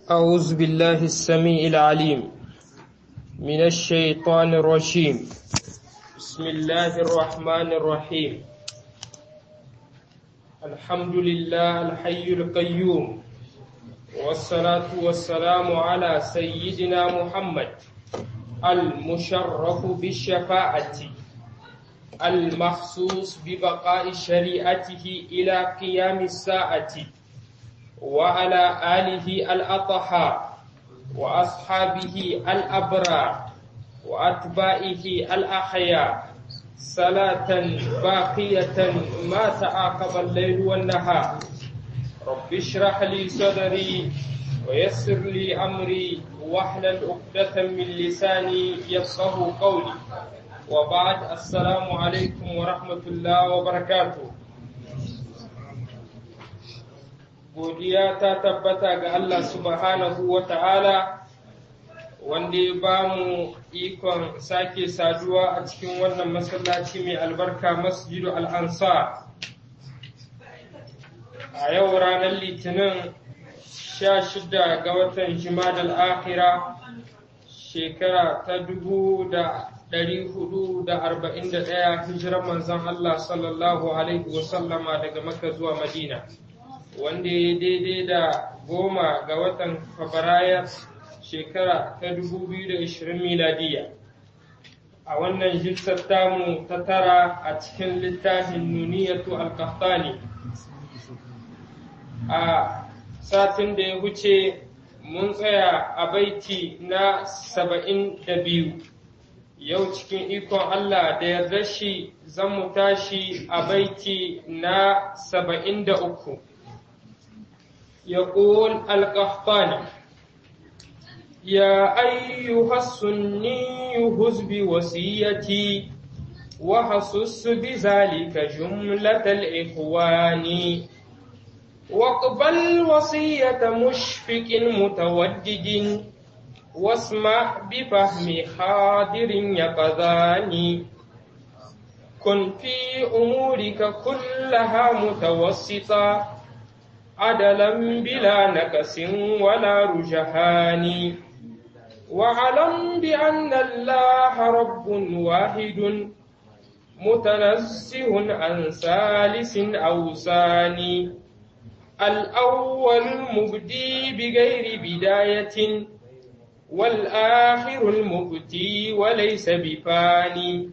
أعوذ بالله السميع العليم من الشيطان الرجيم. بسم الله الرحمن الرحيم. الحمد لله الحي القيوم، والصلاة والسلام على سيدنا محمد المشرف بالشفاعة المخصوص ببقاء شريعته إلى قيام الساعة، وعلى آله الأطهار وأصحابه الأبرار وأتباعه الأخيار صلاة باقية ما تعاقب الليل والنهار. رب اشرح لي صدري ويسر لي أمري واحلل عقدة من لساني يفقهوا قولي، وبعد السلام عليكم ورحمة الله وبركاته. Godiya ta tabbata ga Allah subhanahu wa ta'ala, wanda ya ba mu ikon sake saduwa a cikin wannan masallaci mai albarka, Masjidu Al'ansar. A yau ranar Litinin 16 ga watan Jimadal Akhira, shekara ta 1441 hijirar manzon Allah sallallahu Alaihi wasallama daga Makka zuwa Madina, wanda ya daidai da 10 ga watan Fabrairu shekara ta 2020 miladiya. A wannan jilsar tamu ta tara a cikin littafin Nuniyatu al-Qahtani. A satin da ya wuce mun tsaya a baiti na 72. Yau cikin ikon Allah da yarda shi zan mu tashi a baiti na 73. يقول القحطاني: يا أيها السني هز بوصيتي وحسس بذلك جملة الإخوان، واقبل وصية مشفق متودد واسمع بفهم حاضر يقظان، كن في أمورك كلها متوسطا عدلا بلا نقص ولا رجحان، واعلم بأن الله رب واحد متنزه عن ثالث أو ثاني، الأول المبدي بغير بداية والآخر المبدي وليس بفاني،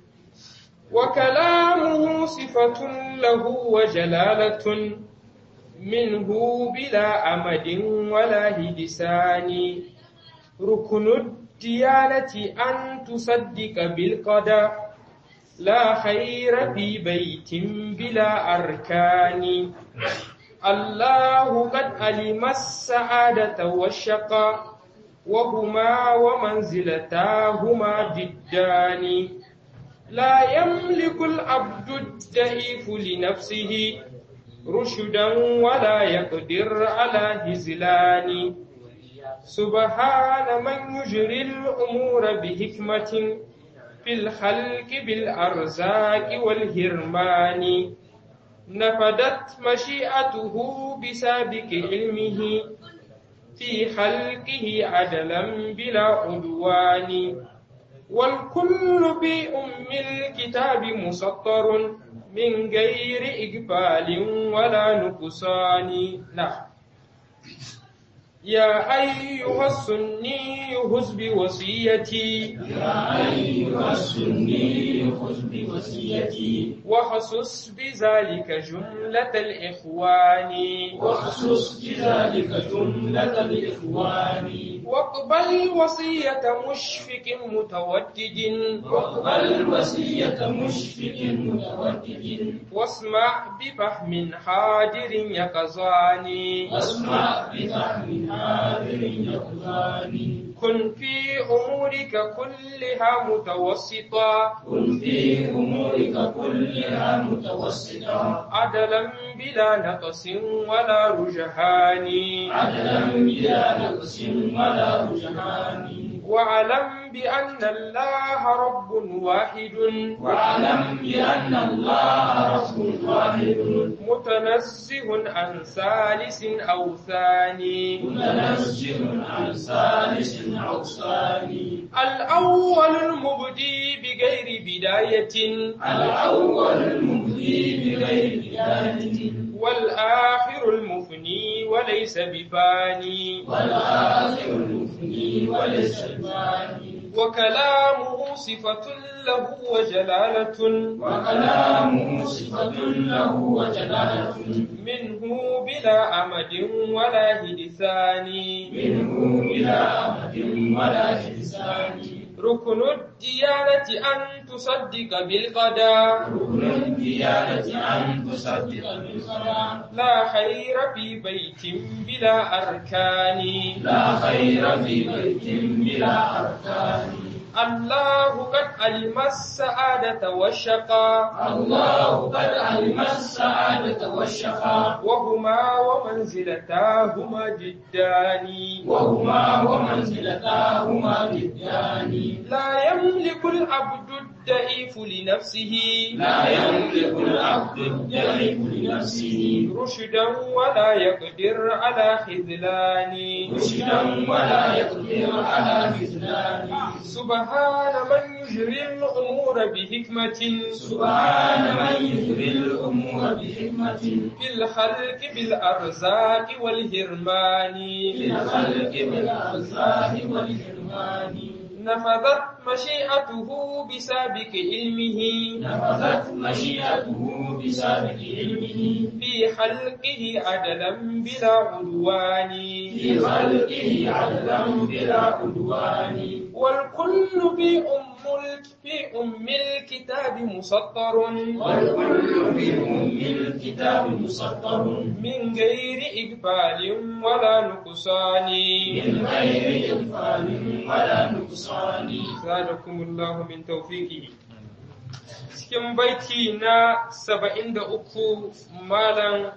وكلامه صفة له وجلالة منه بلا أمد ولا هدسان، ركن الديانة أن تصدق بالقدر لا خير في بيت بلا أركان، الله قد علم السعادة والشقاء وهما ومنزلتاهما ضدان، لا يملك العبد الضعيف لنفسه رشدا ولا يقدر على هزلان، سبحان من يجري الأمور بحكمة في الخلق بالأرزاق والهرمان، نفدت مشيئته بسابق علمه في خلقه عدلا بلا عدوان، والكل بأم الكتاب مسطر من غير إقبال ولا نقصان. نعم. يا أيها السني هز بوصيتي، يا أيها السني خذ بوصيتي وخصص بذلك جملة الإخوان، وخصص بذلك جملة الإخوان، واقبل وصية مشفق متودد واقبل وصية مشفق متودد واسمع بفهم حاضر يقظان، واسمع بفهم حاضر يقظان، كن في أمورك كلها متوسطا كن في أمورك كلها متوسطا عدلا بلا نقص ولا رجحان، عدلا بلا نقص ولا رجحان، واعلم بأن الله رب واحد واعلم بأن الله رب واحد متنزه عن ثالث أو ثاني متنزه عن ثالث أو ثاني الأول المبدي بغير بداية الأول المبدي بغير بداية والآخر المفني وليس بفاني والآخر المفني وليس بفاني وكلامه صفة له وجلالة وكلامه صفة له وجلالة منه بلا أمد ولا هدثان منه بلا أمد ولا حسان ركن الديانة أن تصدق بالقدر ركن الديانة أن تصدق بالقدر لا خير في بيت بلا أركان لا خير في بيت بلا أركان الله قد علم السعادة والشقاء الله قد علم السعادة والشقاء وهما ومنزلتاهما جدان وهما ومنزلتاهما جدان لا يملك العبد الضعيف لنفسه لا يملك العبد الضعيف لنفسه رشدا ولا يقدر على خذلان رشدا ولا يقدر على خذلان سبحان من يجري الأمور بحكمة سبحان من يجري الأمور بحكمة في الخلق بالأرزاق والهرمان في الخلق بالأرزاق والحرمان نفذت مشيئته بسابق علمه نفذت مشيئته بسابق علمه في خلقه عدلا بلا عدوان في خلقه عدلا بلا عدوان والكل في أم الكتاب مسطر والكل في أم الكتاب مسطر من غير إقبال ولا نقصان من غير إغفال ولا نقصان زادكم الله من توفيقه. Cikin baiti na 73 Malam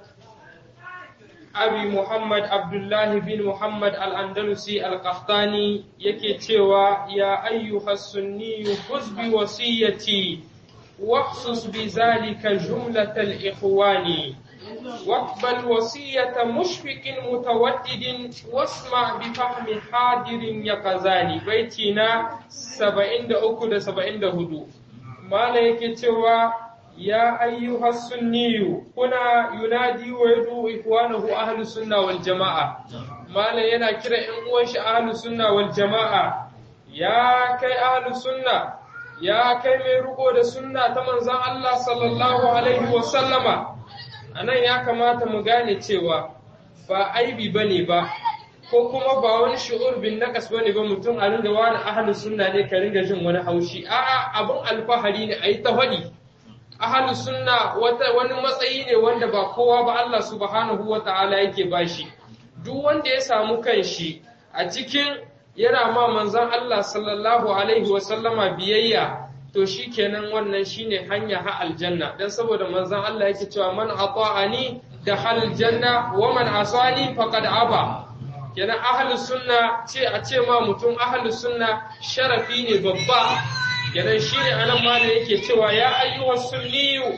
Abi Muhammad Abdullahi bin Muhammad al-Andalusi al-Qahtani yake cewa ya ayyuhas sunniyu khuz bi wasiyati wahsus bi zalika jumlatal ikhwani واقبل وصية مشفق متودد واسمع بفهم حاضر يقظاني بيتنا 73 da 74 mala yake cewa ya ayyuha sunniyu kuna yunadi wa yadu ikhwanahu ahlus sunna wal jamaa mala yana kira ɗan uwan shi ahlus sunna wal jamaa ya kai ahlus sunna ya kai mai riko da sunna ta manzon Allah sallallahu alaihi wa sallama anan ya kamata mu gane cewa ba aibi bane ba ko kuma ba wani shu'ur bin naqas bane ba mutum a ringa wani ahlus sunna ne ka ringa jin wani haushi a'a abun alfahari ne ayi ta faɗi ahlus sunna wani matsayi ne wanda ba kowa ba Allah subhanahu wata'ala yake bashi duk wanda ya samu kanshi a cikin yana ma manzon Allah sallallahu alaihi wa sallama biyayya to shikenan wannan shine hanya ha aljanna dan saboda manzon Allah yake cewa man ata'ani dakhal janna wa man asani faqad aba kenan ahlus sunna a ce ma mutum ahlus sunna sharafi ne babba kenan shine anan ma da yake cewa ya ayyuhas sunniyu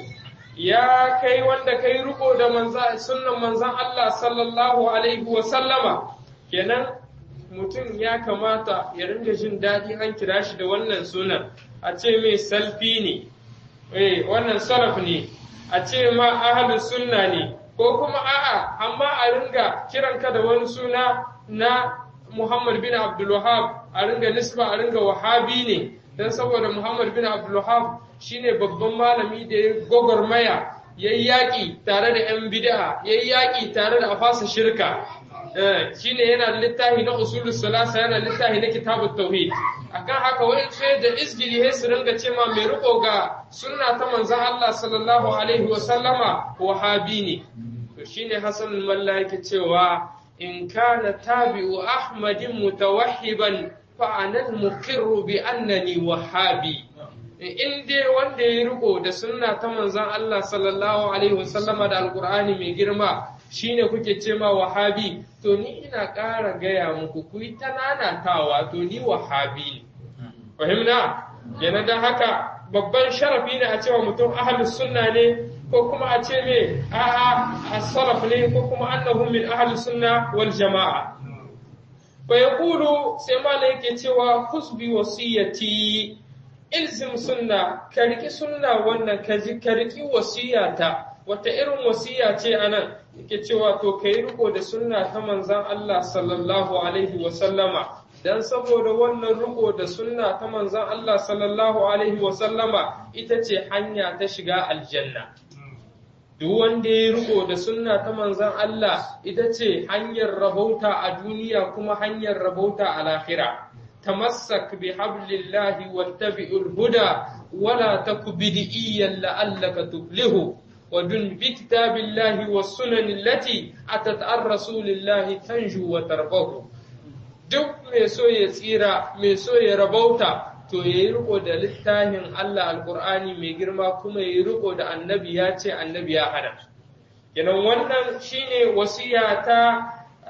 ya kai wanda kai riko da sunnan manzon Allah sallallahu alaihi wa sallama kenan mutum ya kamata ya ringa jin daɗi an kira shi da wannan sunan a ce mai salfi ne wannan salaf ne a ce ma ahlus sunna ne ko kuma a'a amma a ringa kiranka da wani suna na Muhammad bin Abdul Wahhab a ringa nisba a ringa wahabi ne dan saboda Muhammad bin Abdul Wahhab shine babban malami da ya gogormaya yayi yaki tare da yan bid'a yayi yaki tare da afasa shirka shine yana da littafi na usulus salasa yana da littafi na kitabut tauhid akan haka wani sai da isgili sai su ringa cewa mai riko ga sunna ta manzon Allah sallallahu alaihi wa sallama wahabi ne to shine Hassan al-Malla yake cewa in kana tabi'u Ahmadin mutawahhiban fa ana al-muqirru bi annani wahabi in dai wanda ya riko da sunna ta manzon Allah sallallahu alaihi wa sallama da alqur'ani mai girma shine kuke ce ma wahabi to ni ina ƙara gaya muku ku yi ta nanatawa to ni wahabi ne fahimna yana da haka babban sharafi ne a cewa mutum ahlus sunna ne ko kuma a ce me a'a as-salaf ne ko kuma annahum min ahlus sunna wal jama'a fa yaqulu sai malai yake cewa kusbi wasiyati ilzim sunna karki sunna wannan karki wasiyata wata irin wasiya ce anan yake cewa to kai riko da sunna ta manzon Allah sallallahu alaihi wa sallama dan saboda wannan riko da sunna ta manzon Allah sallallahu alaihi wa sallama ita ce hanya ta shiga aljanna duk wanda ya riko da sunna ta manzon Allah ita ce hanyar rabauta a duniya kuma hanyar rabauta a lahira tamassak bi hablillahi wattabi'ul huda wala taku bid'iyan la'allaka tuflihu ودن بكتاب الله والسنن التي أتت عن رسول الله تنجو وتربه duk mai so ya tsira mai so ya rabauta to ya yi riko da littafin Allah alkur'ani mai girma kuma ya yi riko da annabi ya ce annabi ya hana kenan wannan shine wasiya ta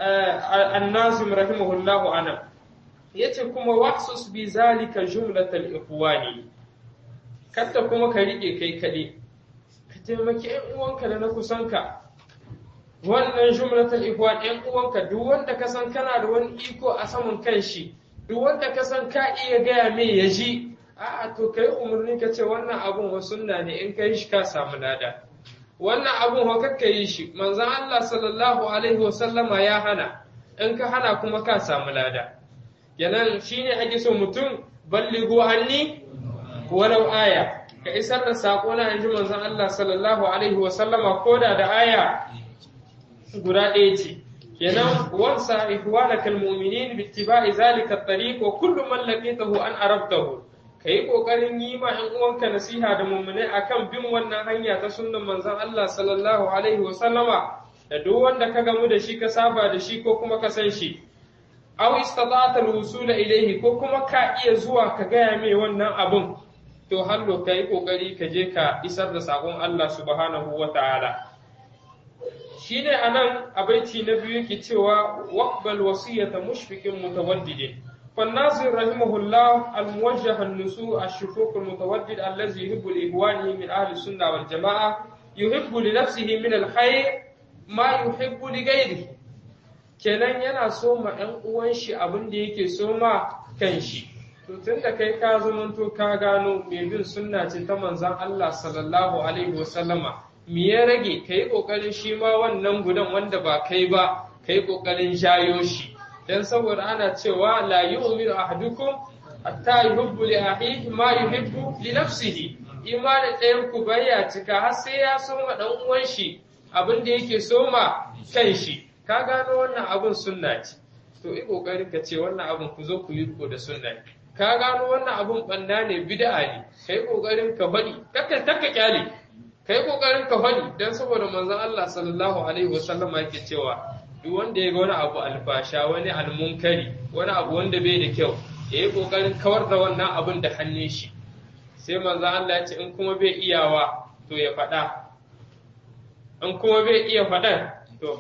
an-nazim rahimahullahu ana yace kuma wahsus bi zalika jumlatal ikhwani kada kuma ka rike kai kade taimaki ‘yan uwanka da na kusanka, wannan jumlatul ikhwan ‘yan uwanka duk wanda ka san kana da wani iko a saman kan shi, duk wanda ka san ka iya gaya mai ya ji, a'a to kai umarni ka ce wannan abun wa sunna ne in ka yi shi ka samu lada. Wannan abun wa kakka yi shi, manzon Allah sallallahu alaihi wa sallama ya hana, in ka hana kuma ka samu lada. Yanan shine ake so mutum ballighu anni walau aya. Ka isar da saƙo na inji manzon Allah sallallahu alaihi wa sallama koda da aya guda ɗaya ce kenan wansa ihwanakal mu'minin bi ittiba'i zalika at-tariq wa kullu man laqitahu an arabtahu kai kokarin yi ma ɗan uwanka nasiha da mu'minai akan bin wannan hanya ta sunnan manzon Allah sallallahu alaihi wa sallama da duk wanda ka gamu da shi ka saba da shi ko kuma ka san shi aw istata'ta al-wusula ilayhi ko kuma ka iya zuwa ka gaya mai wannan abun to hallo ka yi ƙoƙari ka je ka isar da saƙon Allah subhanahu wa ta'ala. Shi ne a nan a baiti na biyu yake cewa waqbal wasiyata mushfiqin mutawaddidin. فالناصر رحمه الله الموجه النسوء الشفوق المتودد الذي يحب لإخوانه من أهل السنة والجماعة يحب لنفسه من الخير ما يحب لغيره. kenan yana soma ‘yan uwan shi abin da yake soma kan shi. To tun da kai ka zamanto ka gano mai bin sunna ce ta manzon Allah sallallahu alaihi wasallama me ya rage kai kokarin shi ma wannan gudan wanda ba kai ba kai kokarin jayo shi dan saboda ana cewa la yu'minu ahadukum hatta yuhibbu li akhihi ma yuhibbu li nafsihi imanin ɗayan ku baya cika har sai ya soma dan uwan shi abin da yake soma kan shi ka gano wannan abin sunna ce to yi kokarin ka ce wannan abin ku zo ku yi riko da sunna ka gano wannan abun banna ne bid'a ne kai kokarin ka faɗi kakka kyale kai kokarin ka faɗi dan saboda manzon Allah sallallahu alaihi wasallam yake cewa duk wanda ya ga wani abu alfasha wani almunkari wani abu wanda bai da kyau yayi kokarin kawar da wannan abun da hannun shi sai manzon Allah ya ce in kuma bai iyawa to ya faɗa in kuma bai iya faɗa to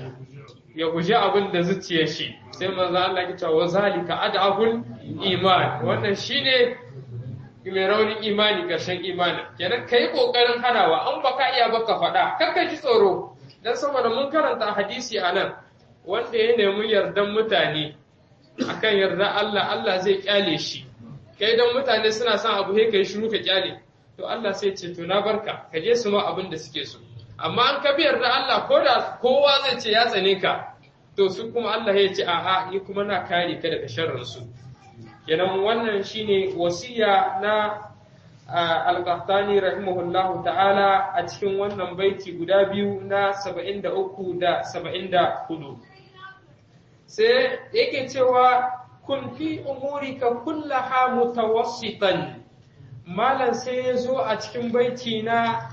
ya guji abin da zuciyar shi sai manzo Allah ya ce wa zalika ad'aful iman wannan shine mai raunin imani karshen imani kenan kai kokarin hanawa an baka iya baka faɗa kakka ji tsoro dan saboda mun karanta hadisi anan wanda ya nemi yardan mutane akan yarda Allah Allah zai kyale shi kai dan mutane suna son abu he kai shiru ka kyale to Allah sai ce to na barka ka je su ma abin da suke so amma an ka biyar da Allah ko da kowa zai ce ya tsane ka to su kuma Allah ya ce a'a ni kuma na kare ka daga sharrin su kenan wannan shine wasiya na al-Qahtani rahimahullahu ta'ala a cikin wannan baiti guda biyu na 73 da 74 sai yake cewa kun fi umurika kullaha mutawassitan malan sai ya zo a cikin baiti na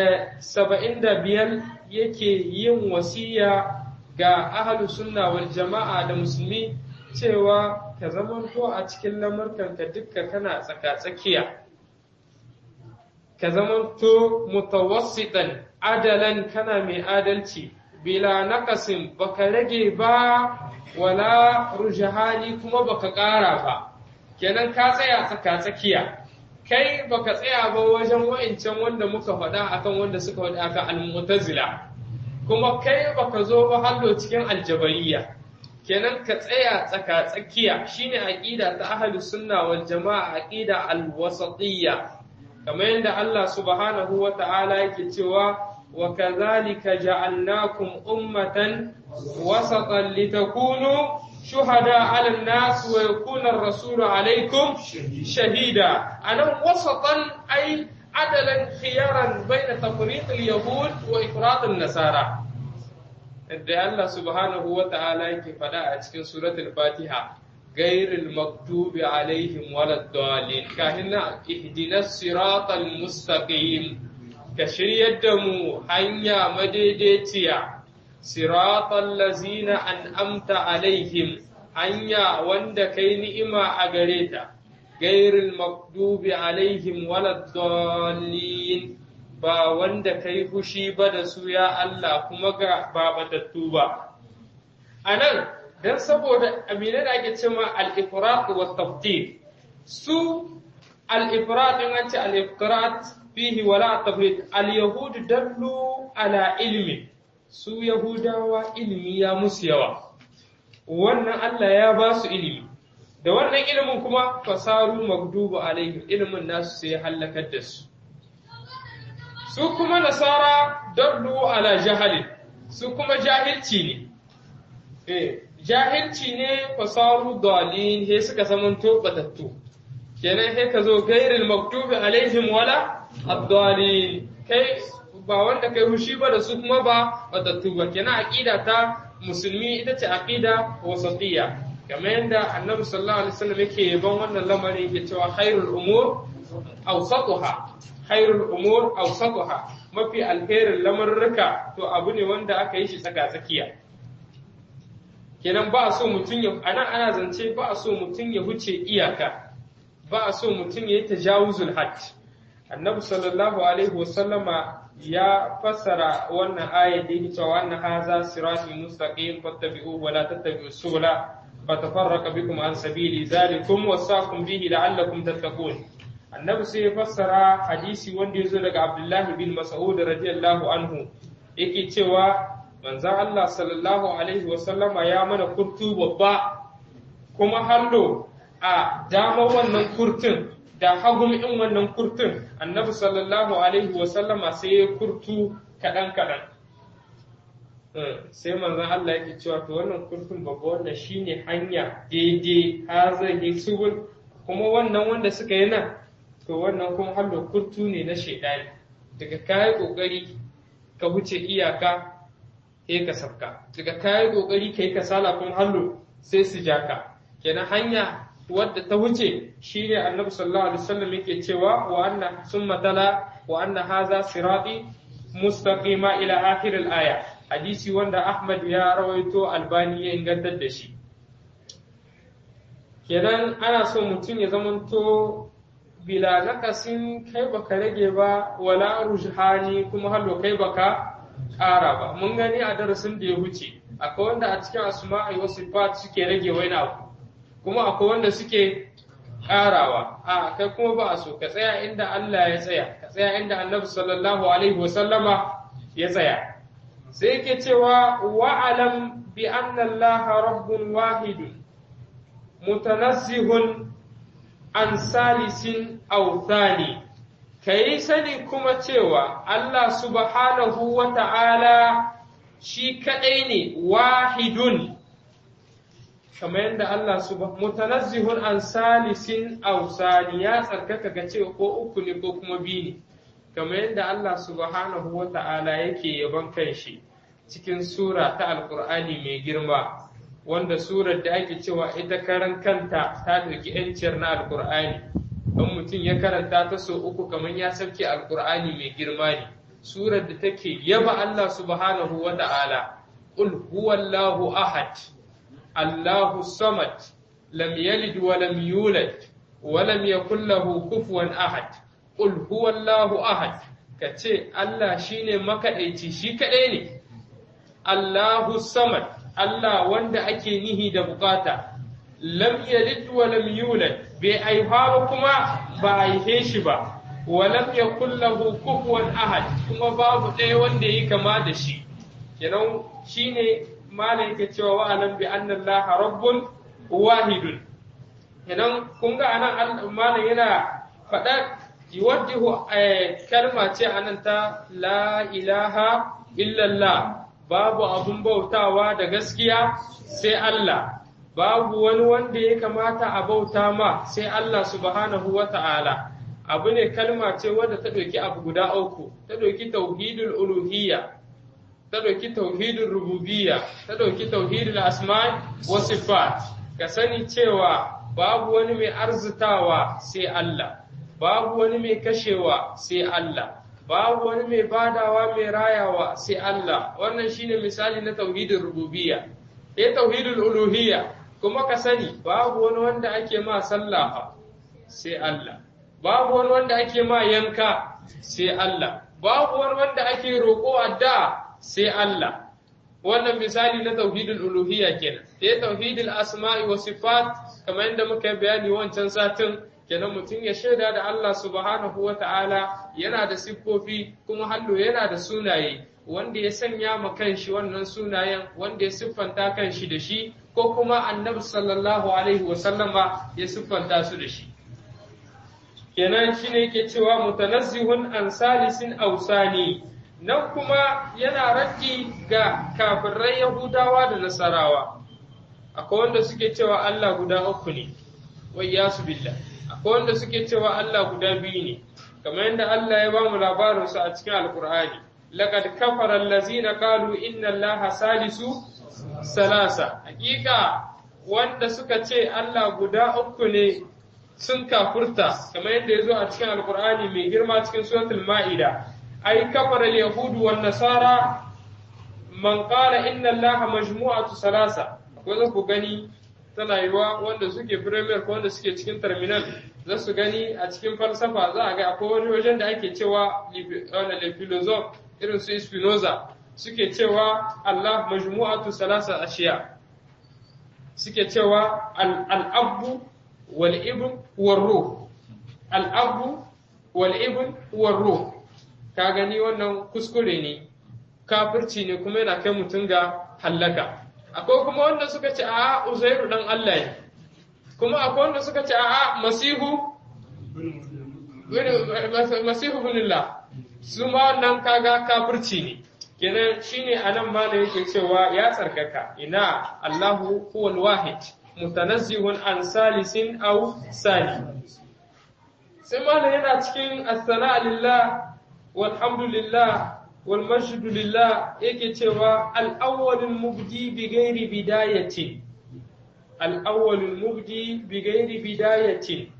75 yake yin wasiya ga ahlu sunna wal jama'a da musulmi cewa ka zamanto a cikin lamurkanka dukka kana tsaka-tsakiya ka zamanto mutawassitan adalan kana mai adalci bila naqasin baka rage ba wala rujhani kuma baka ƙara ba kenan ka tsaya tsaka-tsakiya kai baka tsaya ba wajen wa'incan wanda muka faɗa akan wanda suka faɗa akan al-mu'tazila kuma kai baka zo ba hallo cikin aljabariya kenan ka tsaya tsaka-tsakiya shine aqida ta ahlus sunna wal jamaa aqida al-wasatiyya kamar yadda Allah subhanahu wa ta'ala yake cewa wa kadhalika ja'alnakum ummatan wasatan litakunu shuhada 'ala an-nas wa yakuna ar-rasulu 'alaykum shahida anan wasatan ay adalan khiyaran bayna tafriq al-yahud wa ifrat an-nasara da Allah subhanahu wa ta'ala yake fada a cikin suratul Fatiha ghayril maghdubi alaihim waladdallin kahina ihdinas siratal mustaqim ka shiryar da mu hanya madaidaiciya siratal lazina an'amta alaihim hanya wanda kai ni'ima a gare ta ghayril maghdubi alaihim waladdallin ba wanda kai fushi ba da su ya Allah kuma ga babatattu ba anan dan saboda amina da ake cewa al-ifrat wa tafdil su al-ifrat in an ce al-ifrat fihi wala tafdil al-yahud dallu ala ilmi su yahudawa ilmi ya musu yawa wannan Allah ya ba su ilimi da wannan ilimin kuma fasaru magdubu alaihim ilimin nasu sai halakar da su su kuma nasara dallu ala jahalin su kuma jahilci ne jahilci ne fasaru dalin he suka zamanto batattu kenan he ka zo gairil maktubi alaihim wala ad-dalin kai ba wanda kai hushi ba da su kuma ba batattu ba kenan aqida ta musulmi ita ce aqida wasatiyya kamar yadda annabi sallallahu alaihi wasallam yake yaban wannan lamarin yake cewa khairul umur awsatuha khairul umur awsatuha mafi alkhairin lamarruka to abu ne wanda aka yi shi tsaka tsakiya kenan ba a so mutum ya ana zance ba a so mutum ya huce iyaka ba a so mutum ya yi tajawuzul hadd annabi sallallahu alaihi wasallama ya fassara wannan ayat da yake cewa wannan haza siratul mustaqim fattabi'u wa la tattabi'us subula fatafarraqa bikum an sabili zalikum wasaqum bihi la'allakum tattaqun annabi sai ya fassara hadisi wanda yazo daga Abdullahi bin Mas'ud radiyallahu anhu yake cewa manzon Allah sallallahu alaihi wasallama ya mana kurtu babba kuma hallo a dama wannan kurtun da hagum in wannan kurtun annabi sallallahu alaihi wasallama sai ya kurtu kadan sai manzon Allah yake cewa to wannan kurtun babba wannan shine hanya daidai hazahi subul kuma wannan wanda suka yi nan to wannan kuma hallo kurtu ne na shaidani daga kai kokari ka huce iyaka sai ka sabka daga kai kokari kai kasala kuma hallo sai su jaka kenan hanya wadda ta wuce shine annabi sallallahu alaihi wasallam yake cewa wa anna summa tala wa anna hadha sirati mustaqima ila akhir al-aya hadisi wanda Ahmad ya rawaito Albani ya ingantar da shi kenan ana so mutum ya zamanto bila naqasin kai baka rage ba wala rujhani kuma hallo kai baka ƙara ba mun gani a darasin da ya wuce akwai wanda a cikin asma'i wa sifat suke rage wani abu kuma akwai wanda suke ƙarawa a kai kuma ba a so ka tsaya inda Allah ya tsaya ka tsaya inda Annabi sallallahu alaihi wasallama ya tsaya sai yake cewa wa'alam bi anna Allah rabbun wahid mutanazzihun an salisin aw thani kai sani kuma cewa Allah subhanahu wa ta'ala shi kadai ne wahidun kamar yadda Allah mutanazzihun an salisin aw sani ya tsarkaka ga cewa ko uku ne ko kuma biyu ne kamar yadda Allah subhanahu wa ta'ala yake yaban kanshi cikin sura ta alqur'ani mai girma wanda surar da ake cewa ita karan kanta ta dauki yanciyar na alqur'ani dan mutum ya karanta ta so uku kamar ya sauke alqur'ani mai girma ne surar da take yaba Allah subhanahu wa ta'ala qul huwallahu ahad Allahu samad lam yalid wa lam yulad wa lam yakul lahu kufuwan ahad qul huwallahu ahad kace Allah shine makadaici shi kadai ne Allahu samad Allah wanda ake nihi da bukata lam yalid wa lam yulad bai aihuwa kuma ba aihe shi ba wa lam yakul lahu kufuwan ahad kuma babu ɗaya wanda yi kama da shi kenan shine malai yake cewa wa alam bi anna allaha rabbun wahidun kenan kun ga anan malai yana faɗa yuwaddihu kalma ce anan ta la ilaha illallah babu abun bautawa da gaskiya sai Allah babu wani wanda ya kamata a bauta ma sai Allah subhanahu wata'ala abu ne kalma ce wadda ta ɗauki abu guda uku ta ɗauki tauhidul uluhiyya ta ɗauki tauhidul rububiyya ta ɗauki tauhidul asma'i wa sifat ka sani cewa babu wani mai arzitawa sai Allah babu wani mai kashewa sai Allah babu wani mai badawa mai rayawa sai Allah wannan shine misali na tauhidul rububiyya sai tauhidul uluhiyya kuma ka sani babu wani wanda ake ma sallah sai Allah babu wani wanda ake ma yanka sai Allah babu wani wanda ake roƙo addu'a sai Allah wannan misali na tauhidul uluhiyya kenan sai tauhidul asma'i wa sifat kamar yadda muka bayani wancan satin kenan mutum ya shaida da Allah subhanahu wata'ala yana da siffofi kuma hallo yana da sunaye wanda ya sanya ma kanshi wannan sunayen wanda ya siffanta kanshi da shi ko kuma annabi sallallahu alaihi wa sallama ya siffanta su da shi kenan shine yake cewa mutanazzihun an salisin awsani nan kuma yana raddi ga kafirai yahudawa da nasarawa akwai wanda suke cewa Allah guda uku ne wai yasu billah akwai wanda suke cewa Allah guda biyu ne kamar yadda Allah ya ba mu labarin su a cikin alkur'ani laqad kafara allazina qalu inna allaha salisu salasa hakika wanda suka ce Allah guda uku ne sun kafurta kamar yadda ya zo a cikin alkur'ani mai girma cikin suratul ma'ida ai kafara al-yahudu wan nasara man qala inna allaha majmu'atu salasa akwai za ku gani tana yiwa wanda suke premier ko wanda suke cikin terminal za su gani a cikin falsafa za a ga akwai wani wajen da ake cewa le philosophe irin su Spinoza suke cewa Allah majmu'atu salasa ashiya suke cewa al-abdu wal ibn war ruh al-abdu wal ibn war ruh ka gani wannan kuskure ne kafirci ne kuma yana kai mutum ga halaka akwai kuma wanda suka ce a Uzairu dan Allah ne kuma akwai wanda suka ce a Masihu binillah su ma wannan kaga kafirci ne kenan shine anan ma da yake cewa ya tsarkaka ina Allahu huwal wahid mutanazzihun an salisin aw sani sai ma yana cikin as-sana'a lillah walhamdulillah والمجد لله yake cewa al-awwalul mubdi bi ghairi bidayatin al-awwalul mubdi bi ghairi bidayatin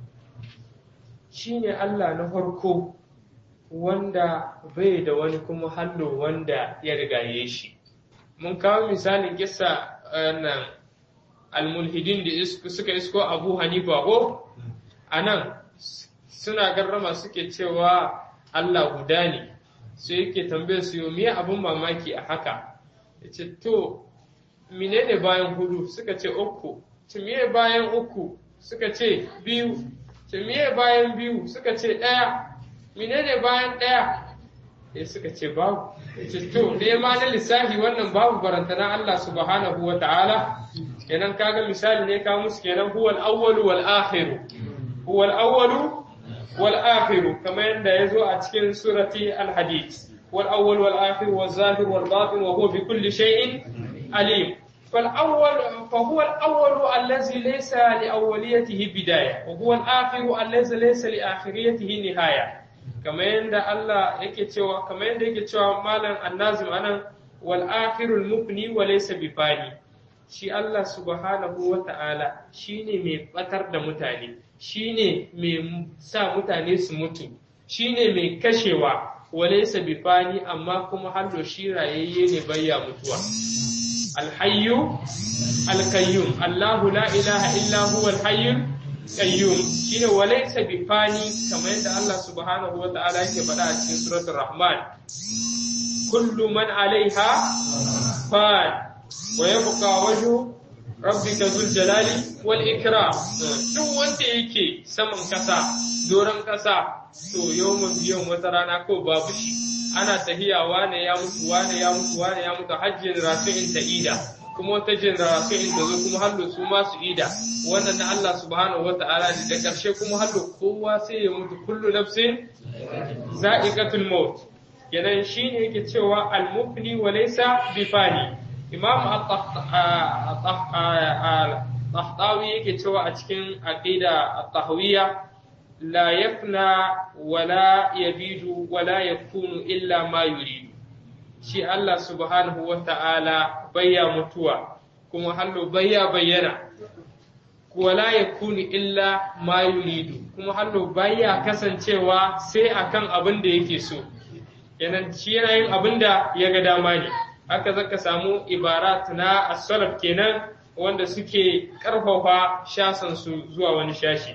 shine Allah na farko wanda bai da wani kuma hallo wanda ya rigaye shi mun kawo misalin kissa nan al-mulhidin da suka isko Abu Hanifa ko anan suna garrama suke cewa Allah guda ne sai yake tambayar su yau miye abin mamaki a haka ya ce to menene bayan hudu suka ce uku ce miye bayan uku suka ce biyu ce miye bayan biyu suka ce ɗaya menene bayan ɗaya ya suka ce babu ya ce to ne ma na lissafi wannan babu barantana Allah subhanahu wa ta'ala kenan kaga misali ne ka musu kenan huwal awwalu wal akhiru huwal awwalu والآخر كما يندى أتكن سورة الحديث والأول والآخر والظاهر والباطن وهو بكل شيء عليم فهو الأول الذي ليس لأوليته بداية وهو الآخر الذي ليس لآخريته نهاية كما يندى الله يكتوى كما يندى يكتوى مالا النازم أنا والآخر المبني وليس بفاني shi Allah subhanahu wa ta'ala shi ne mai batar da mutane, shi ne mai sa mutane su mutu, shi ne mai kashewa, walaisa bifani amma kuma hallo shi rayayye ne bayya mutuwa. Alhayyu, alkayyum, Allahu la ilaha illa huwa alhayyul qayyum shi ne walaisa bifani kamar yadda Allah subhanahu wa ta'ala yake faɗa a cikin suratul Rahman. Kullu man alaiha fan. ويبقى وجه rabbika zul jalali wal ikram duk wanda yake saman kasa doran kasa to yawmun biyan wata rana ko babu shi ana tahiya wane ya mutu wane ya mutu wane ya mutu hajjin rafi'in ta ida kuma wata generation in ta zo kuma hallo su ma su ida wannan na Allah subhanahu wata'ala da karshe kuma hallo kowa sai ya mutu kullu nafsin za'iqatul maut kenan shine yake cewa al-mufni wa laysa bifani imam at-tahtawi yake cewa a cikin aqida at-tahawiyya la yafna wala yabidu wala yakunu illa ma yuridu shi Allah subhanahu wata'ala bayya mutuwa kuma hallo bayya bayyana wala yakunu illa ma yuridu kuma hallo bayya kasancewa sai akan abin da yake so kenan shi yana yin abin da ya ga dama ne haka zaka samu ibarat na as-salaf kenan wanda suke karfafa shasan su zuwa wani shashi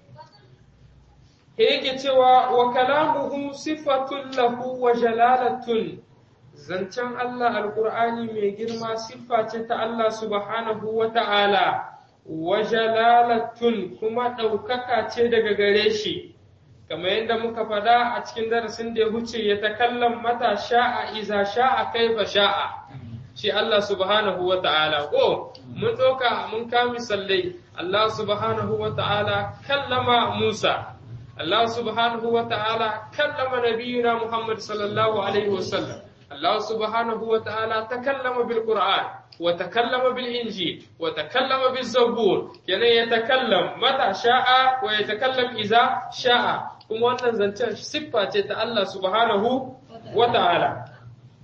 yake cewa wa kalamuhu sifatun lahu wa jalalatun zancen Allah alqur'ani mai girma siffa ce ta Allah subhanahu wa ta'ala wa jalalatun kuma ɗaukaka ce daga gare shi kamar yadda muka faɗa a cikin darasin da ya huce ya takallam mata sha'a iza sha'a kaifa sha'a shi Allah subhanahu wa ta'ala ko mun ɗauka mun kami sallai Allah subhanahu wa ta'ala kallama Musa Allah subhanahu wa ta'ala kallama nabiyina Muhammad sallallahu alaihi wasallam Allah subhanahu wa ta'ala takallama bil Qur'an wa takallama bil Injil wa takallama bil Zabur yana yatakallam mata sha'a wa yatakallam iza sha'a kuma wannan zancen siffa ce ta Allah subhanahu wa ta'ala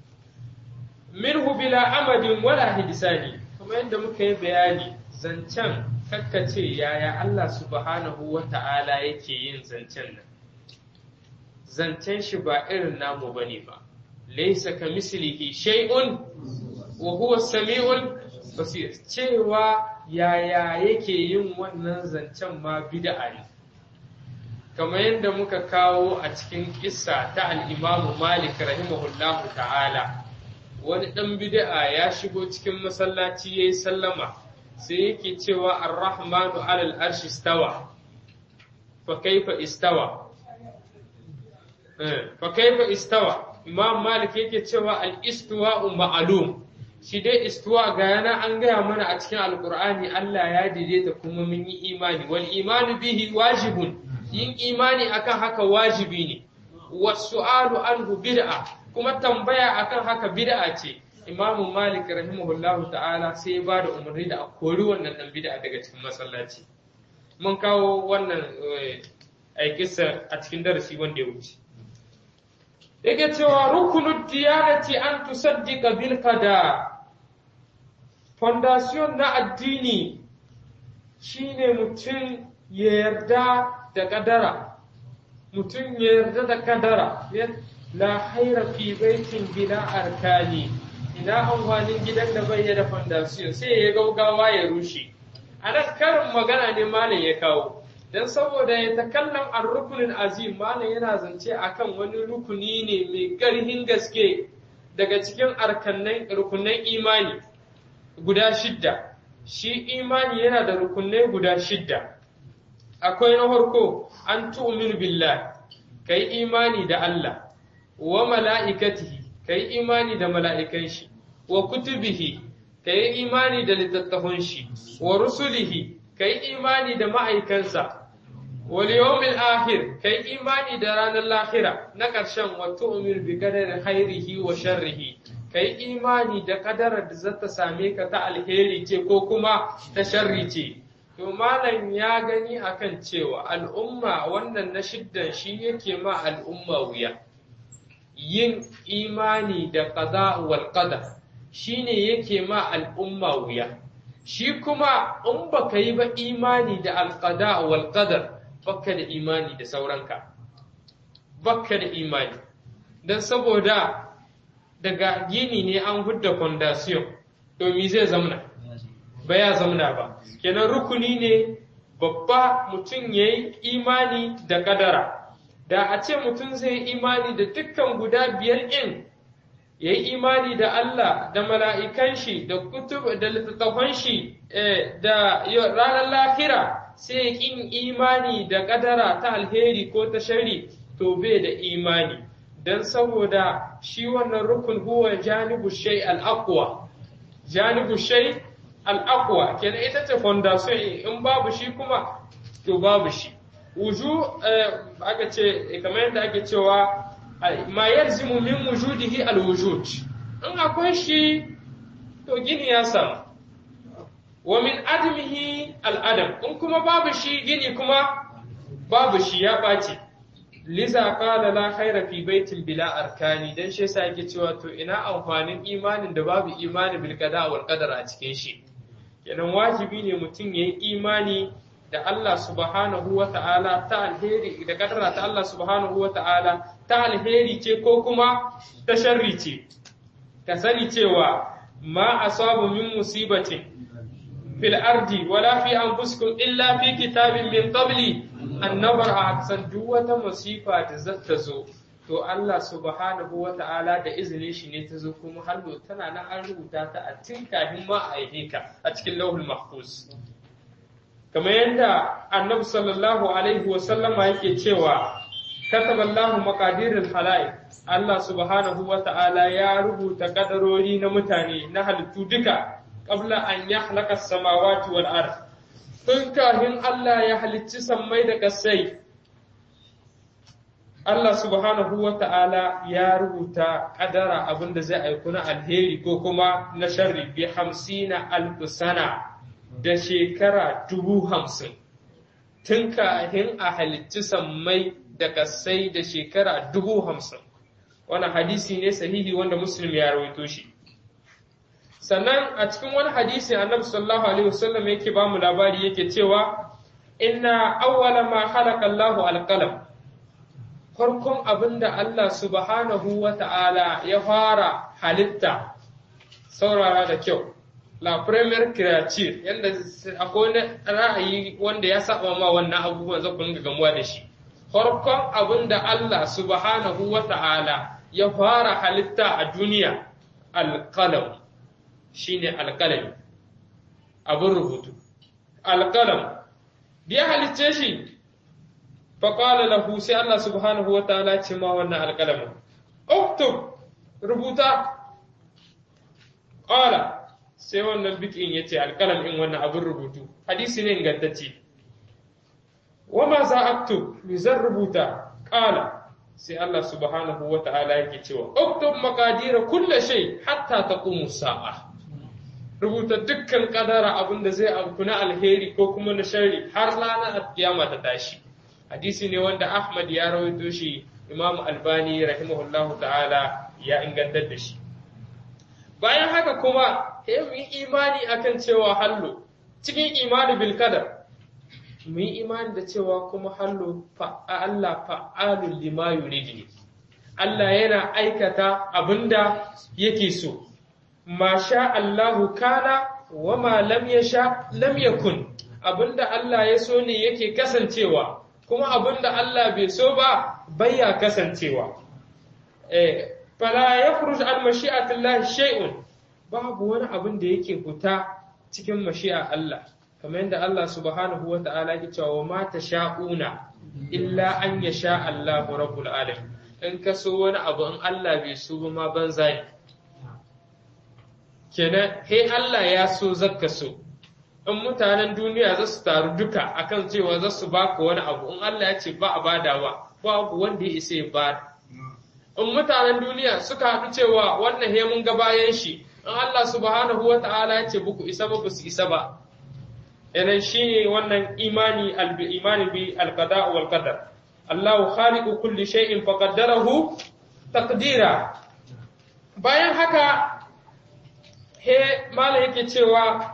minhu bila amadin wala hidisani kuma yadda muka yi bayani zancen kakkace yaya Allah subhanahu wa ta'ala yake yin zancen nan zancen shi ba irin namu bane ba laysa kamislihi shay'un wa huwa as-sami'ul basir cewa yaya yake yin wannan zancen ma bid'a ne kamar yadda muka kawo a cikin kissa ta al-Imam Malik rahimahullahu ta'ala wani dan bid'a ya shigo cikin masallaci yayi sallama sai yake cewa ar-rahmanu 'alal arshi istawa fa kaifa istawa imam malik yake cewa al-istiwa'u ma'lum shi dai istiwa ga yana an gaya mana a cikin alqur'ani Allah ya daidaita kuma mun yi imani wal imanu bihi wajibun yin imani akan haka wajibi ne was-su'alu anhu bid'a kuma tambaya akan haka bid'a ce imamu malik rahimahullahu ta'ala sai ya bada umarni da a kori wannan dan bid'a daga cikin masallaci mun kawo wannan aikisa a cikin darasi wanda ya wuce yake cewa rukunud diyanati an tusaddiqa bil qada fondation na addini shine mutum ya yarda da kadara mutum ya yarda da kadara la khaira fi baitin bila arkani ina amfanin gidan da bai da fondation sai ya gaugawa ya rushe anan karin magana ne malam ya kawo dan saboda ya takallam ar-rukunin azim malam yana zance akan wani rukuni ne mai ƙarfin gaske daga cikin rukunan imani guda shidda shi imani yana da rukunai guda shidda akwai na farko an tu'minu billahi kai imani da Allah wa mala'ikatihi kai imani da mala'ikan shi wa kutubihi kai imani da littattafan shi wa rusulihi kai imani da ma'aikansa wal yawmil akhir kai imani da ranar lahira na ƙarshen wa tu'minu bi qadari khairihi wa sharrihi kai imani da kadarar da zata same ka ta alheri ce ko kuma ta sharri ce to malam ya gani akan cewa al'umma wannan na shiddan shi yake ma al'umma wuya yin imani da qada wal qadar shine yake ma al'umma wuya shi kuma in baka yi ba imani da al-qada wal qadar baka da imani da sauranka baka da imani dan saboda daga gini ne an hudda fondation to me zai zamna ba ya zamna ba kenan rukuni ne babba mutum yayi imani da kadara da a ce mutum zai yi imani da dukkan guda biyar in yayi imani da Allah da mala'ikan shi da kutub da littattafan shi da ranar lahira sai ya kin imani da kadara ta alheri ko ta shari to bai da imani dan saboda shi wannan rukun huwa janibu shay al-aqwa janibu shay al-aqwa kenan ita ce foundation in babu shi kuma to babu shi aka ce kamar yadda ake cewa ma yalzimu min wujudihi alwujud in akwai shi to gini ya samu wa min adamihi al'adam in kuma babu shi gini kuma babu shi ya ɓaci liza qala la khaira fi baitin bila arkani dan shi yasa yake cewa to ina amfanin imanin da babu imani bil qada wal qadar a cikin shi kenan wajibi ne mutum yayi imani da Allah subhanahu wa ta'ala ta alheri da kadara ta Allah subhanahu wa ta'ala ta alheri ce ko kuma ta sharri ce ka sani cewa ma asabu min musibatin fil ardi wala fi anfusikum illa fi kitabin min qabli an nabra'a aksan duk wata musifa da zata zo to Allah subhanahu wa ta'ala da izinin shi ne ta zo kuma hallo tana nan an rubuta ta a tun kafin ma a aike ka a cikin lauhul mahfuz kamar yadda annabi sallallahu alaihi wa sallama yake cewa kataballahu maqadirul khalaiq Allah subhanahu wa ta'ala ya rubuta kadarori na mutane na halittu duka qabla an yahlaka as-samawati wal ard tun kafin Allah ya halicci sammai da kasai Allah subhanahu wa ta'ala ya rubuta kadara abinda zai aiku na alheri ko kuma na sharri bi 50,000 sana da shekara 50,000 tun kafin a halicci sammai da kasai da shekara 50,000 wannan hadisi ne sahihi wanda Muslim ya rawaito shi sannan a cikin wani hadisi annabi sallallahu alaihi wasallam yake ba mu labari yake cewa inna awwala ma khalaqa Allahu al-qalam farkon abinda Allah subhanahu wa ta'ala ya fara halitta saurara da kyau la première créature yanda akwai wani ra'ayi wanda ya saba ma wannan abubuwan za ku dinga gamuwa da shi farkon abinda Allah subhanahu wa ta'ala ya fara halitta a duniya alqalam shine alqalami abin rubutu alqalam da ya halicce shi faƙala lahu sai Allah subhanahu wa ta'ala ce ma wannan alƙalamin uktub rubuta ƙala sai wannan bikin ya ce alƙalamin wannan abin rubutu hadisi ne ingantacce wa ma za aktub mi zan rubuta ƙala sai Allah subhanahu wa ta'ala yake cewa uktub maqadira kulli shay hatta taqumu sa'a rubuta dukkan kadara abin da zai auku na alheri ko kuma na sharri har ranar kiyama ta tashi hadisi ne wanda Ahmad ya rawaito shi Imam Albani rahimahullahu ta'ala ya ingantar da shi bayan haka kuma mu yi imani akan cewa hallo cikin imani bil qadar mu yi imani da cewa kuma hallo Allah fa'alul lima yuridu Allah yana aikata abinda yake so ma sha Allahu kana wa ma lam yasha lam yakun abinda Allah ya so ne yake kasancewa kuma abinda Allah bai so ba baya kasancewa fala yakhruj an mashi'atillahi shay'un babu wani abin da yake fita cikin mashi'a Allah kamar yadda Allah subhanahu wata'ala ya ce wa ma tasha'una illa an yasha Allahu rabbul alamin in ka so wani abu in Allah bai so ba ma banza ne kenan he Allah ya so zakka so in mutanen duniya za su taru duka akan cewa za su baka wani abu in Allah ya ce ba a badawa babu wanda ya isa ya bada in mutanen duniya suka haɗu cewa wannan he mun ga bayan shi in Allah subhanahu wata'ala ya ce buku isa ba ku isa ba idan shine wannan imani bi al-qada wal qadar Allahu khaliqu kulli shay'in faqaddarahu taqdira bayan haka he mala yake cewa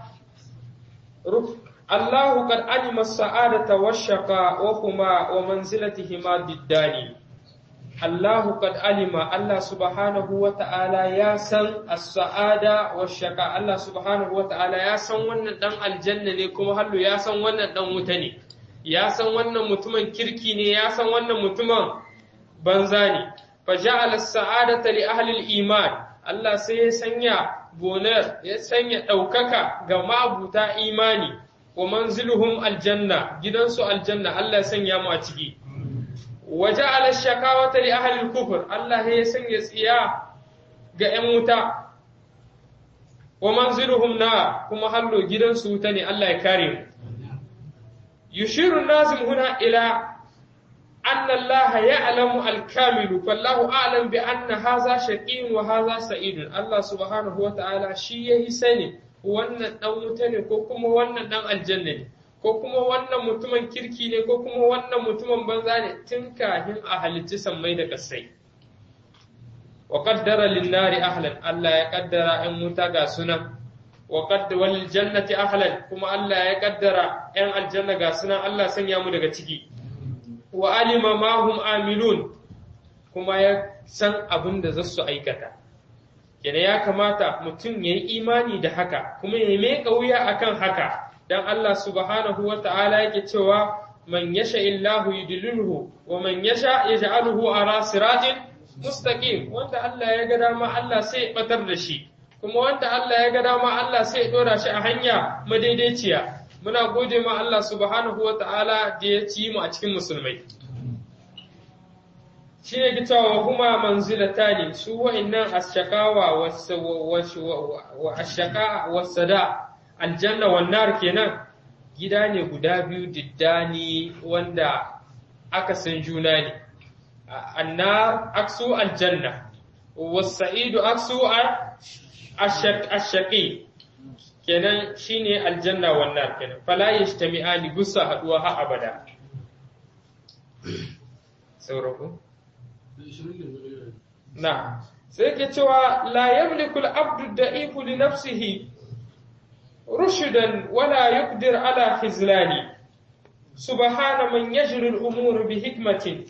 Allahu qad alima as-sa'adata wash-shaqa wa huma wa manzilatihima diddani Allahu qad alima Allah subhanahu wa ta'ala ya san as-sa'ada wash-shaqa Allah subhanahu wa ta'ala ya san wannan dan aljanna ne kuma hallu ya san wannan dan wuta ne ya san wannan mutumin kirki ne ya san wannan mutumin banza ne fa ja'ala as-sa'adata li ahli al-iman Allah sai ya sanya gonar ya sanya ɗaukaka ga mabuta imani wa manziluhum aljanna gidansu aljanna Allah ya sanya mu a ciki waja'ala ash-shaqawata li ahli al-kufr Allah ya sanya tsiya ga 'yan wuta wa manziluhum na kuma hallo gidansu wuta ne Allah ya kare mu yushiru an-nazim huna ila أن الله يعلم الكامل فالله أعلم بأن هذا شقي وهذا سعيد الله سبحانه وتعالى شيء سني wannan dan wuta ne ko kuma wannan dan aljanna ne ko kuma wannan mutumin kirki ne ko kuma wannan mutumin banza ne tun kafin a halicci sammai da kasai wa qaddara lin nari ahlan Allah ya kaddara in wuta ga sunan wa qaddara lil jannati ahlan kuma Allah ya kaddara yan aljanna ga sunan Allah sanya mu daga ciki wa alima ma hum amilun kuma ya san abin da zasu aikata kenan ya kamata mutum yayi imani da haka kuma ya meka wuya akan haka dan Allah subhanahu wata'ala yake cewa man yasha illahu yudlilhu wa man yasha yaj'aluhu ala siratin mustaqim wanda Allah ya ga dama Allah sai ya batar da shi kuma wanda Allah ya ga dama Allah sai ya dora shi a hanya madaidaiciya muna gode ma Allah subhanahu wa ta'ala da ya ci mu a cikin musulmai. Shi ne gitawa kuma manzilata ne, su wa'innan ashakawa wa ashaka wasada aljanna wannan kenan gida ne guda biyu diddani wanda aka san juna ne. Annar aksu aljanna, wasa'idu aksu ashaqi. kenan shine aljanna wannan kenan fala yajtami'ani gusa haduwa ha abada saurako na sai ke cewa la yamliku al-abdu da'ifu li nafsihi rushdan wala yuqdir ala khizlani subhana man yajri al-umur bi hikmatin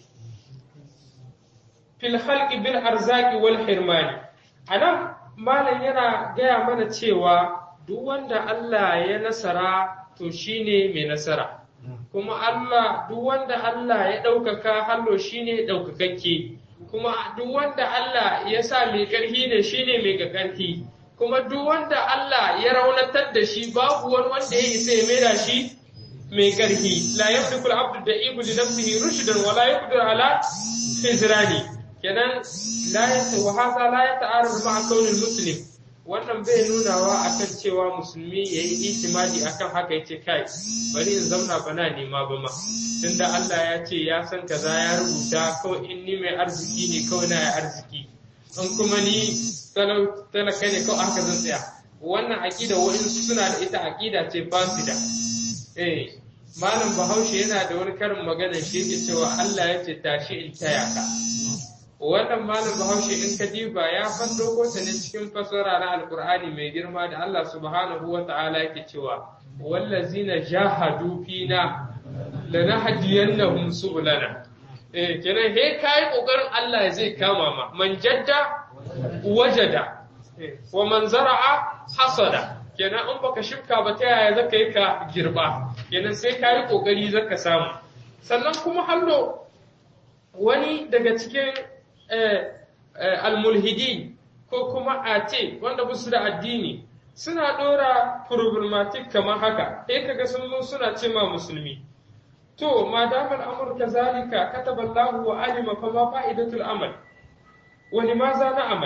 fil khalqi bil arzaqi wal hirmani anan malam yana gaya mana cewa duk wanda Allah ya nasara to shine mai nasara kuma duk wanda Allah ya ɗaukaka hallo shine ɗaukakakke kuma duk wanda Allah ya sa mai ƙarfi ne shine mai ƙarfi kuma duk wanda Allah ya raunatar da shi babu wani wanda ya isa ya maida shi mai ƙarfi la yamliku al-abdu da'ibu li nafsihi rushdan wa la yaqdir ala khizrani kenan wa hadha la yata'aradu ma'a kauni muslim wannan bai nunawa akan cewa musulmi ya yi itimadi akan haka yace kai bari in zauna bana nema ba ma tunda Allah ya ce ya san kaza ya rubuta kawai in ni mai arziki ne kawai na arziki in kuma ni talaka ne kawai haka zan tsaya wannan aqida wa'insu suna da ita aqida ce fasida malam Bahaushe yana da wani karin magana shi yake cewa Allah ya ce tashi in taya ka wannan malam Bahaushe in ka diba ya fando ko ta ne cikin fasara na Alkur'ani mai girma da Allah subhanahu wa ta'ala yake cewa wallazina jahadu fina lanahdiyannahum subulana kenan he kai kokarin Allah zai kama ma man jadda wajada wa man zara'a hasada kenan in baka shifka ba ta yaya zaka yi ka girba kenan sai kai kokari zaka samu sannan kuma hallo wani daga cikin al-mulhidi ko kuma ate wanda ba su da addini suna dora problematic kamar haka sai kaga sun zo suna ce ma musulmi to ma damar amur kazalika kataballahu wa alima fa ma fa'idatul amal wa limaza na amal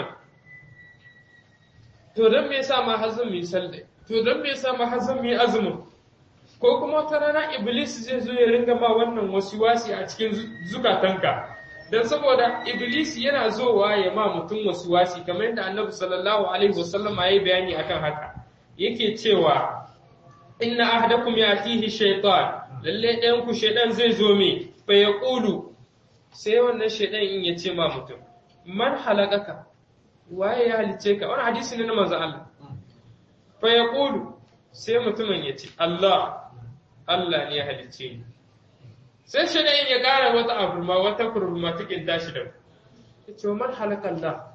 to dan me yasa ma hazin mi sallah to dan me yasa ma hazin mi azumin ko kuma wata rana iblis zai zo ya ringa ma wannan wasiwasi a cikin zukatanka dan saboda iblis yana zowa ya ma mutum wasiwasi kamar yadda annabi sallallahu alaihi wasallam yayi bayani akan haka yake cewa inna ahadakum yatihi shaytan lalle ɗayan ku shaydan zai zo me fa yaqulu sai wannan shaydan in ya ce ma mutum man halakaka waye ya halice ka wannan hadisi ne na manzo Allah fa yaqulu sai mutumin ya ce Allah ne ya halice ni sai shi ne ya gara wata afirma wata kurmatikin tashi da ya ce man halakalla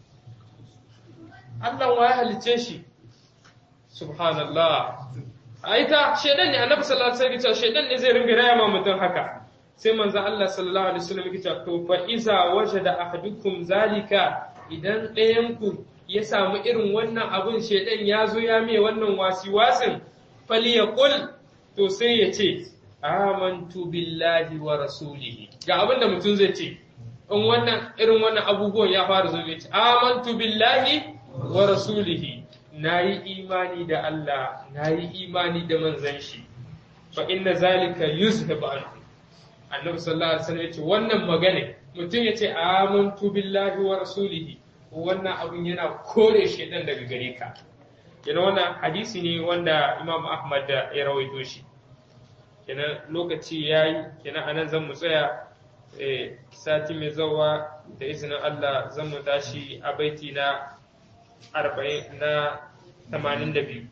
Allah wa ya halice shi subhanallah aita shedan ne annabi sallallahu alaihi wasallam shedan ne zai ringa raya ma mutum haka sai manzo Allah sallallahu alaihi wasallam ya ce to fa iza wajada ahadukum zalika idan ɗayan ku ya samu irin wannan abun shedan ya zo ya mai wannan wasi-wasin falyaqul to sai ya ce amantu billahi wa rasulihi ga abin da mutum zai ce in wannan irin wannan abubuwan ya fara zo ya ce amantu billahi wa rasulihi nayi imani da Allah nayi imani da manzon shi fa inna zalika yuzhibu anhu annabi sallallahu alaihi wasallam ya ce wannan magana mutum ya ce amantu billahi wa rasulihi wannan abun yana kore shedan daga gare ka yana wannan hadisi ne wanda Imam Ahmad ya rawaito shi kenan lokaci yayi kenan anan zan mu tsaya sati mai zawa da izinin Allah zan mu tashi a baiti na 40 na 82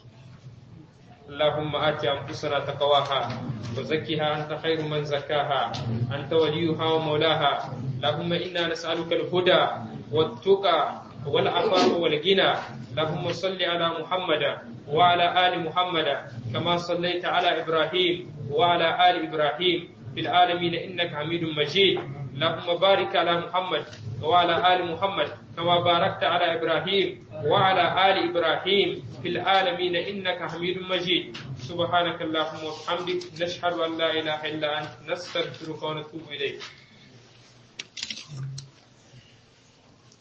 اللهم آت أنفسنا تقواها وزكها أنت خير من زكاها أنت وليها ومولاها اللهم إنا نسألك الهدى والتقى والعفاف والغنى اللهم صل على محمد وعلى آل محمد كما صليت على إبراهيم وعلى آل إبراهيم في العالمين إنك حميد مجيد اللهم بارك على محمد وعلى آل محمد كما باركت على إبراهيم وعلى آل إبراهيم في العالمين إنك حميد مجيد سبحانك اللهم وبحمدك نشهد أن لا إله إلا أنت نستغفرك ونتوب إليك